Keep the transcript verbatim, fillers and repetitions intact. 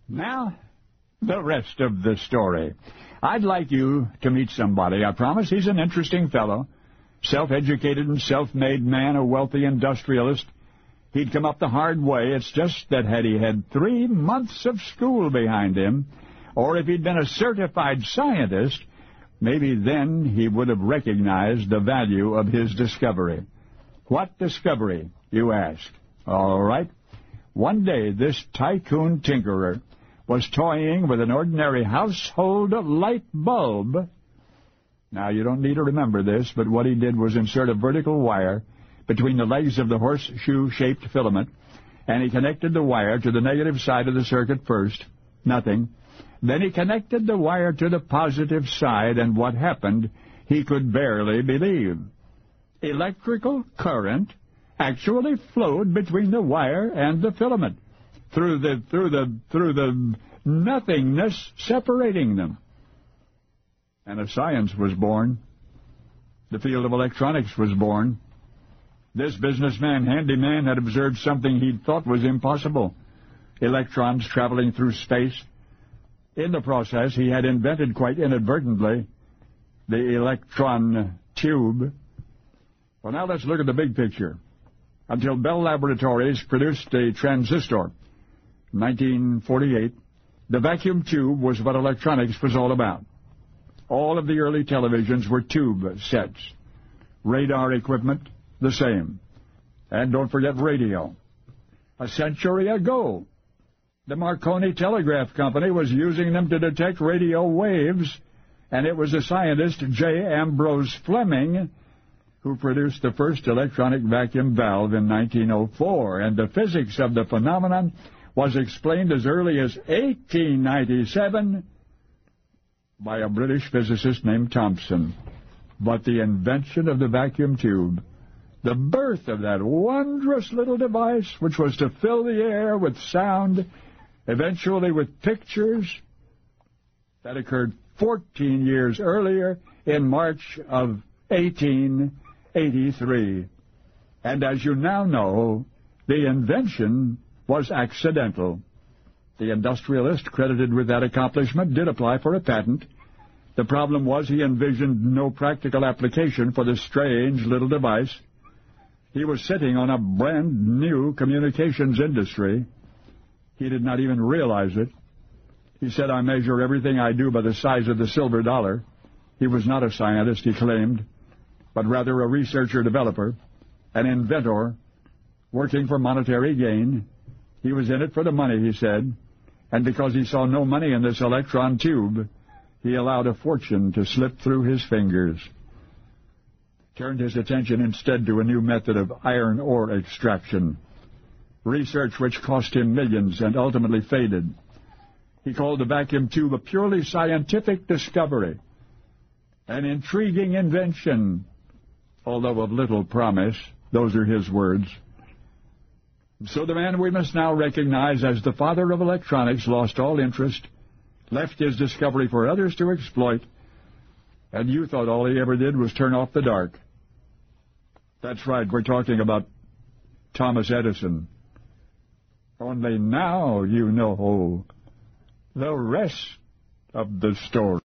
Now, the rest of the story. I'd like you to meet somebody. I promise. He's an interesting fellow. Self-educated and self-made man, a wealthy industrialist. He'd come up the hard way. It's just that had he had three months of school behind him, or if he'd been a certified scientist, maybe then he would have recognized the value of his discovery. What discovery, you ask? All right. One day, this tycoon tinkerer was toying with an ordinary household light bulb. Now, you don't need to remember this, but what he did was insert a vertical wire between the legs of the horseshoe-shaped filament, and he connected the wire to the negative side of the circuit first. Nothing. Then he connected the wire to the positive side, and what happened, he could barely believe. Electrical current actually flowed between the wire and the filament, through the through the through the nothingness separating them. And a science was born. The field of electronics was born. This businessman, handyman, had observed something he thought was impossible. Electrons traveling through space. In the process, he had invented quite inadvertently the electron tube. Well, now let's look at the big picture. Until Bell Laboratories produced a transistor in nineteen forty-eight, the vacuum tube was what electronics was all about. All of the early televisions were tube sets. Radar equipment, the same. And don't forget radio. A century ago, the Marconi Telegraph Company was using them to detect radio waves, and it was the scientist J. Ambrose Fleming who produced the first electronic vacuum valve in nineteen oh four, and the physics of the phenomenon was explained as early as eighteen ninety-seven by a British physicist named Thomson. But the invention of the vacuum tube, the birth of that wondrous little device which was to fill the air with sound, eventually with pictures, that occurred fourteen years earlier in March of eighteen eighty-three. And as you now know, the invention was accidental. The industrialist credited with that accomplishment did apply for a patent. The problem was he envisioned no practical application for the strange little device. He was sitting on a brand-new communications industry. He did not even realize it. He said, "I measure everything I do by the size of the silver dollar." He was not a scientist, he claimed, but rather a researcher-developer, an inventor, working for monetary gain. He was in it for the money, he said, and because he saw no money in this electron tube, he allowed a fortune to slip through his fingers. Turned his attention instead to a new method of iron ore extraction, research which cost him millions and ultimately faded. He called the vacuum tube a purely scientific discovery, an intriguing invention, although of little promise. Those are his words. So the man we must now recognize as the father of electronics lost all interest, left his discovery for others to exploit, and you thought all he ever did was turn off the dark. That's right, we're talking about Thomas Edison. Only now you know the rest of the story.